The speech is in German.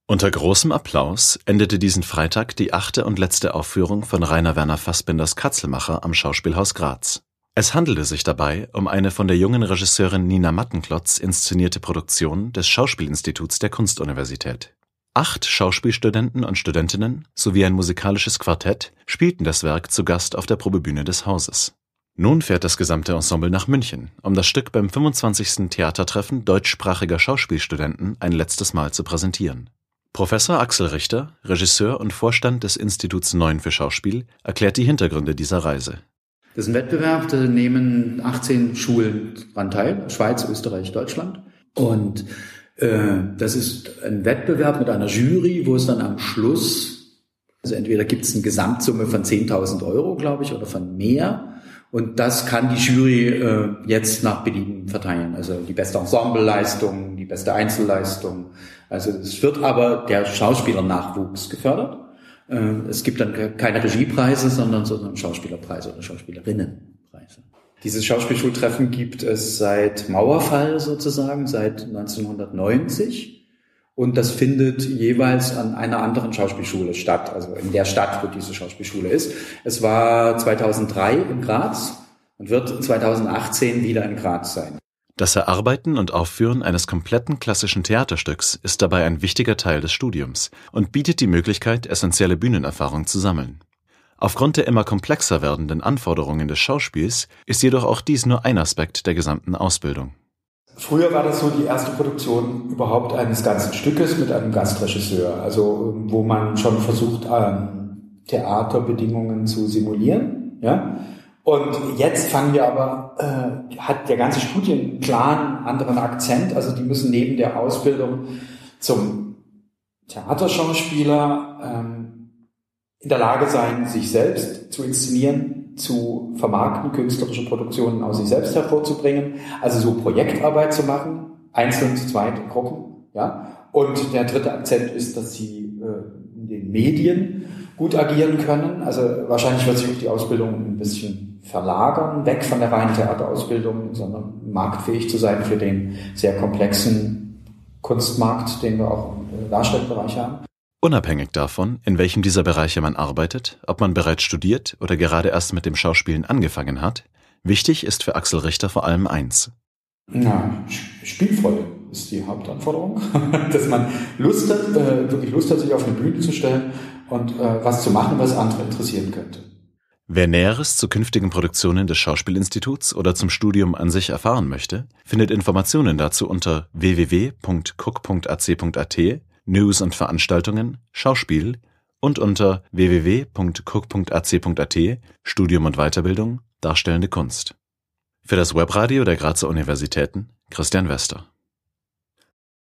Unter großem Applaus endete diesen Freitag die 8. und letzte Aufführung von Rainer Werner Fassbinders Katzelmacher am Schauspielhaus Graz. Es handelte sich dabei um eine von der jungen Regisseurin Nina Mattenklotz inszenierte Produktion des Schauspielinstituts der Kunstuniversität. 8 Schauspielstudenten und Studentinnen sowie ein musikalisches Quartett spielten das Werk zu Gast auf der Probebühne des Hauses. Nun fährt das gesamte Ensemble nach München, um das Stück beim 25. Theatertreffen deutschsprachiger Schauspielstudenten ein letztes Mal zu präsentieren. Professor Axel Richter, Regisseur und Vorstand des Instituts 9 für Schauspiel, erklärt die Hintergründe dieser Reise. Das ist ein Wettbewerb, da nehmen 18 Schulen dran teil, Schweiz, Österreich, Deutschland. Und das ist ein Wettbewerb mit einer Jury, wo es dann am Schluss, also entweder gibt es eine Gesamtsumme von 10.000 Euro, glaube ich, oder von mehr. Und das kann die Jury jetzt nach Belieben verteilen. Also die beste Ensembleleistung, die beste Einzelleistung. Also es wird aber der Schauspielernachwuchs gefördert. Es gibt dann keine Regiepreise, sondern Schauspielerpreise oder Schauspielerinnenpreise. Dieses Schauspielschultreffen gibt es seit Mauerfall sozusagen, seit 1990. Und das findet jeweils an einer anderen Schauspielschule statt, also in der Stadt, wo diese Schauspielschule ist. Es war 2003 in Graz und wird 2018 wieder in Graz sein. Das Erarbeiten und Aufführen eines kompletten klassischen Theaterstücks ist dabei ein wichtiger Teil des Studiums und bietet die Möglichkeit, essentielle Bühnenerfahrung zu sammeln. Aufgrund der immer komplexer werdenden Anforderungen des Schauspiels ist jedoch auch dies nur ein Aspekt der gesamten Ausbildung. Früher war das so die erste Produktion überhaupt eines ganzen Stückes mit einem Gastregisseur, also wo man schon versucht, Theaterbedingungen zu simulieren, ja. Und jetzt fangen wir aber, hat der ganze Studienplan einen anderen Akzent, also die müssen neben der Ausbildung zum Theaterschauspieler in der Lage sein, sich selbst zu inszenieren, zu vermarkten, künstlerische Produktionen aus sich selbst hervorzubringen, also so Projektarbeit zu machen, einzeln, zu zweit, in Gruppen, ja. Und der dritte Akzent ist, dass sie in den Medien gut agieren können. Also wahrscheinlich wird sich auch die Ausbildung ein bisschen verlagern, weg von der reinen Theaterausbildung, sondern marktfähig zu sein für den sehr komplexen Kunstmarkt, den wir auch im Darstellbereich haben. Unabhängig davon, in welchem dieser Bereiche man arbeitet, ob man bereits studiert oder gerade erst mit dem Schauspielen angefangen hat, wichtig ist für Axel Richter vor allem eins. Spielfreude ist die Hauptanforderung, dass man Lust hat, wirklich Lust hat, sich auf eine Bühne zu stellen und was zu machen, was andere interessieren könnte. Wer Näheres zu künftigen Produktionen des Schauspielinstituts oder zum Studium an sich erfahren möchte, findet Informationen dazu unter www.cook.ac.at, News und Veranstaltungen, Schauspiel und unter www.cook.ac.at, Studium und Weiterbildung, Darstellende Kunst. Für das Webradio der Grazer Universitäten, Christian Wester.